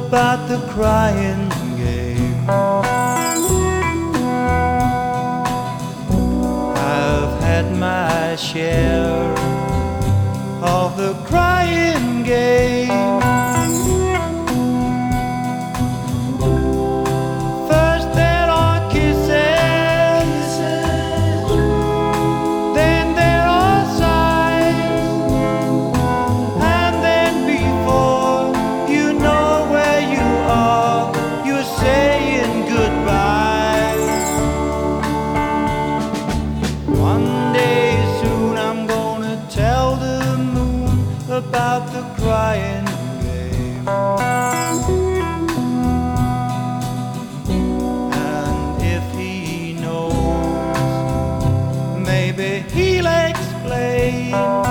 about the crying game. I've had my share of the crying game. First there are kisses, then there are sighs, and then before you know where you are, you're saying goodbye. One day soon I'm gonna tell the moon about the crying game. And if he knows, maybe he'll explain.